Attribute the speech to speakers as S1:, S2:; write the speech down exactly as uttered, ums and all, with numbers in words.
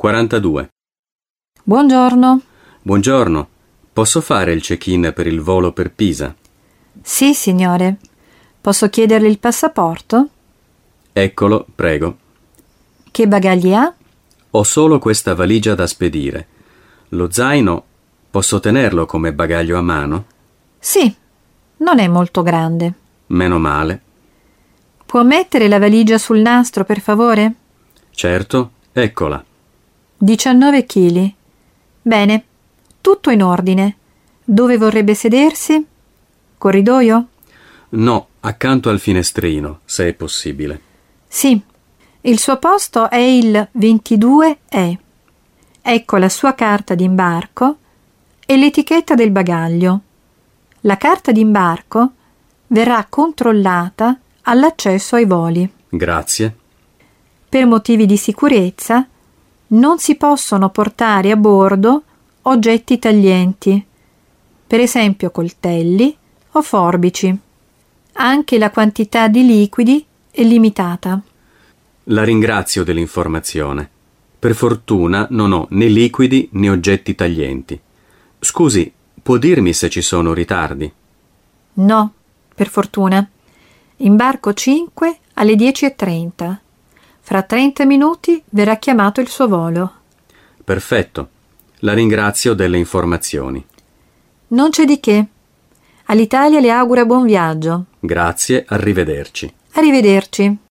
S1: quarantadue.
S2: Buongiorno.
S1: Buongiorno. Posso fare il check-in per il volo per Pisa?
S2: Sì, signore. Posso chiederle il passaporto?
S1: Eccolo, prego.
S2: Che bagagli ha?
S1: Ho solo questa valigia da spedire. Lo zaino, posso tenerlo come bagaglio a mano?
S2: Sì, non è molto grande.
S1: Meno male.
S2: Può mettere la valigia sul nastro, per favore?
S1: Certo, eccola.
S2: diciannove chili. Bene, tutto in ordine. Dove vorrebbe sedersi? Corridoio?
S1: No, accanto al finestrino, se è possibile.
S2: Sì, il suo posto è il ventidue E. Ecco la sua carta d'imbarco e l'etichetta del bagaglio. La carta d'imbarco verrà controllata all'accesso ai voli.
S1: Grazie.
S2: Per motivi di sicurezza non si possono portare a bordo oggetti taglienti, per esempio coltelli o forbici. Anche la quantità di liquidi è limitata.
S1: La ringrazio dell'informazione. Per fortuna non ho né liquidi né oggetti taglienti. Scusi, può dirmi se ci sono ritardi?
S2: No, per fortuna. Imbarco cinque alle dieci e trenta. Fra trenta minuti verrà chiamato il suo volo.
S1: Perfetto. La ringrazio delle informazioni.
S2: Non c'è di che. All'Italia le augura buon viaggio.
S1: Grazie, arrivederci.
S2: Arrivederci.